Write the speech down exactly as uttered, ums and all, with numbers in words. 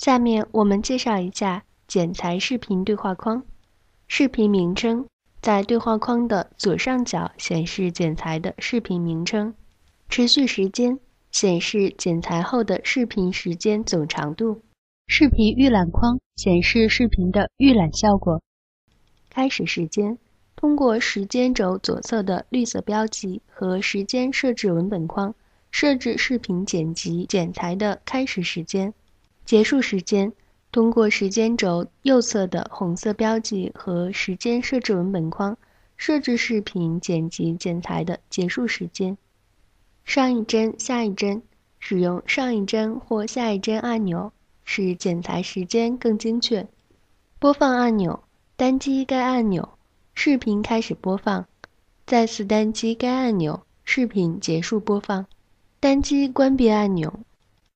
下面我们介绍一下剪裁视频对话框。视频名称在对话框的左上角显示剪裁的视频名称，持续时间显示剪裁后的视频时间总长度， 视频预览框显示视频的预览效果。 开始时间通过时间轴左侧的绿色标记和时间设置文本框设置视频剪辑剪裁的开始时间。结束时间通过时间轴右侧的红色标记和时间设置文本框设置视频剪辑剪裁的结束时间。上一帧下一帧，使用上一帧或下一帧按钮使剪裁时间更精确。播放按钮，单击该按钮，视频开始播放，再次单击该按钮，视频结束播放。单击关闭按钮，